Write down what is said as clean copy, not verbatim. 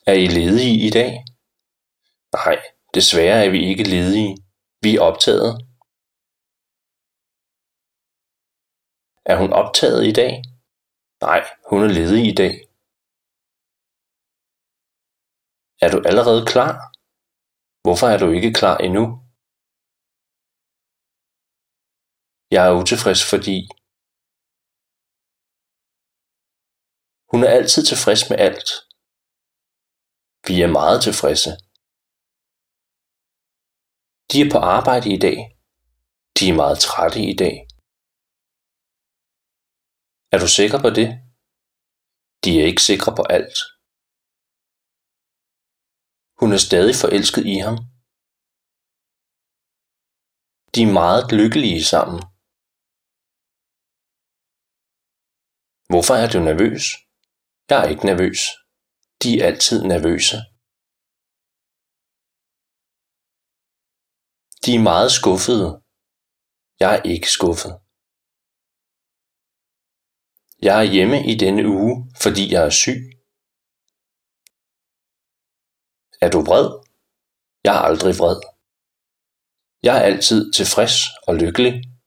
Er I ledige i dag? Nej, desværre er vi ikke ledige. Vi er optaget. Er hun optaget i dag? Nej, hun er ledig i dag. Er du allerede klar? Hvorfor er du ikke klar endnu? Jeg er utilfreds, fordi hun er altid tilfreds med alt. Vi er meget tilfredse. De er på arbejde i dag. De er meget trætte i dag. Er du sikker på det? De er ikke sikre på alt. Hun er stadig forelsket i ham. De er meget lykkelige sammen. Hvorfor er du nervøs? Jeg er ikke nervøs. De er altid nervøse. De er meget skuffede. Jeg er ikke skuffet. Jeg er hjemme i denne uge, fordi jeg er syg. Er du vred? Jeg er aldrig vred. Jeg er altid tilfreds og lykkelig.